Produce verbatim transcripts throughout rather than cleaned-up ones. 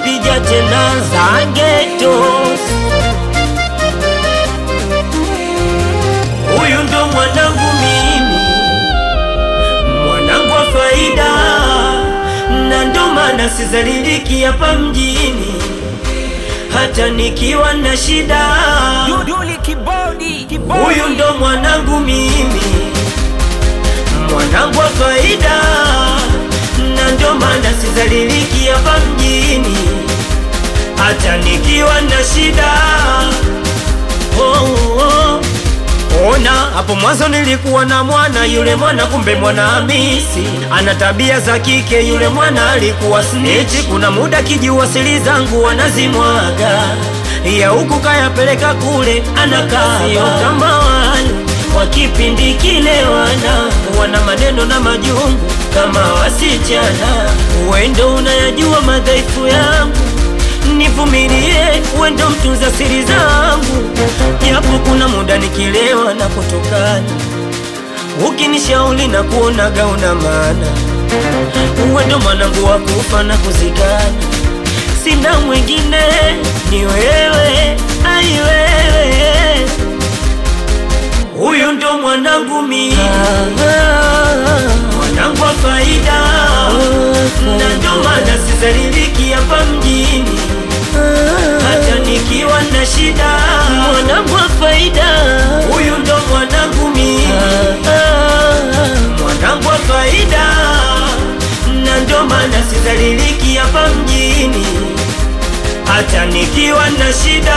pija tena Zangetos. Huyu ndo mwanangu mimi, mwanangu wa faida, na ndo maana sizaliliki hapa mjini hata nikiwa na shida. Huyu ndo mwanangu mimi, mwanangu wa faida, na ndo maana sizaliliki hapa mjini hata nikiwa na shida. Oh, oh. Ona, hapo mwanzo nilikuwa na mwana, yule mwana kumbe mwana Hamisi, ana tabia za kike, yule mwana alikuwa snitch. Kuna muda kijiwasili zangu wanazimwaga, ya huku kayapeleka kule anakaa. Sio kama wale wa kipindi kile, wana wana maneno na majungu kama wasichana. Wendo unayajua madhaifu yangu, nivumilie, wendo mtunza siri zangu. Japo kuna muda nikilewa na kutokana, ukinishauri na kuonaga una maana. Wendo mwanangu wa kufa na kuzikana, sina mwingine, ni wewe, ai wewe. Huyu ndo mwanangu mimi, mwanangu wa faida, na ndo maana sizaliliki hapa mjini hata nikiwa na shida. Mwanangu wa faida, huyu ndo mwanangu mimi, mwanangu wa faida, na ndo maana sizaliliki hapa mjini hata nikiwa na shida.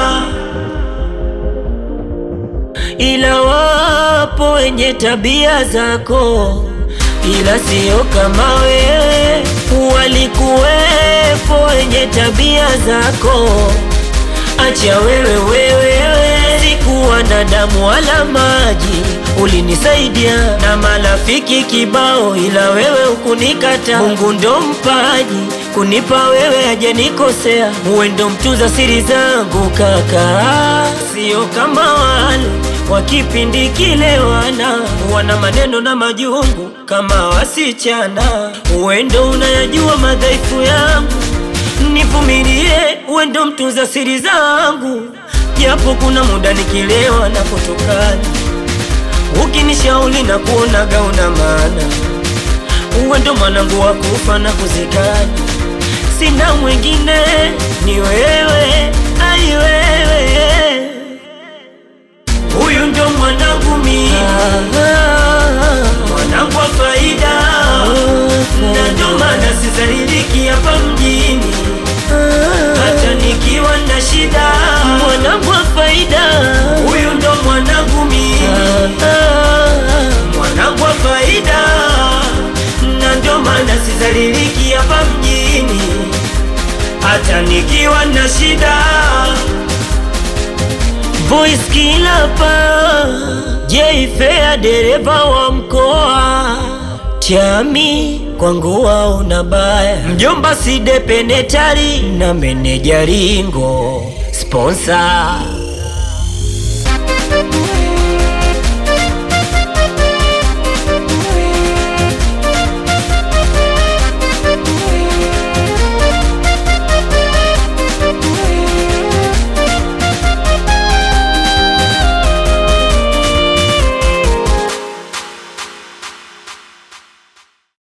Ila wapo wenye tabia zako, ila sio kama wewe. Walikuwepo wenye tabia zako, acha wewe wewe. Sikuwa na damu wala maji, ulinisaidia na marafiki kibao, ila wewe ukunikata. Mungu ndo mpaji, kunipa wewe hajanikosea. Uwe ndo mtunza siri zangu kaka, sio kama wale wa kipindi kile, wana wana maneno na majungu kama wasichana. Uendo unayajua madhaifu yangu, nivumilie, uendo mtunza siri zangu. Japo kuna muda nikilewa na kutokana, ukinishauri na kuonaga una maana. Uendo mwanangu wa kufa na kuzikana, sina mwingine, ni wewe, ai wewe. Huyu ndo mwanangu mimi, mwanangu wa faida, na ndo maana sizaliliki hapa mjini hata nikiwa na shida. Mwanangu wa faida, huyu ndo mwanangu mimi, mwanangu wa faida, na ndo maana sizaliliki hapa mjini hata nikiwa na shida. Voice killer pa J-Fair, dereva wa mkoa. Chami kwangu wa unabaya, mjomba Side Penetari na meneja Ringo sponsor.